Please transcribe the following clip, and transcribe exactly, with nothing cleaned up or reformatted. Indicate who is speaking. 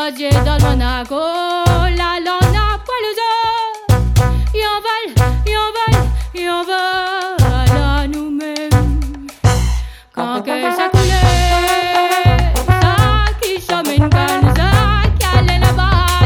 Speaker 1: Dieu dans l'onago, la lona poileuse. Y'en vole, y'en vole, y'en vole à nous-mêmes. Quand que ça